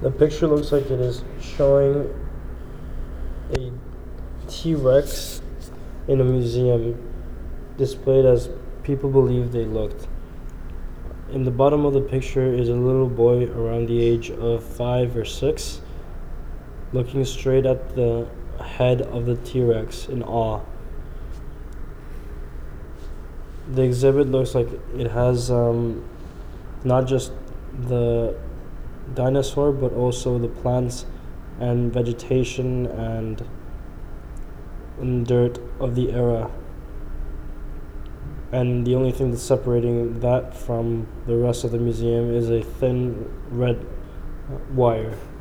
The picture looks like it is showing a T-Rex in a museum, displayed as people believe they looked. In the bottom of the picture is a little boy around the age of 5 or 6, looking straight at the head of the T-Rex in awe. The exhibit looks like it has not just the dinosaur, but also the plants and vegetation and dirt of the era. And the only thing that's separating that from the rest of the museum is a thin red wire.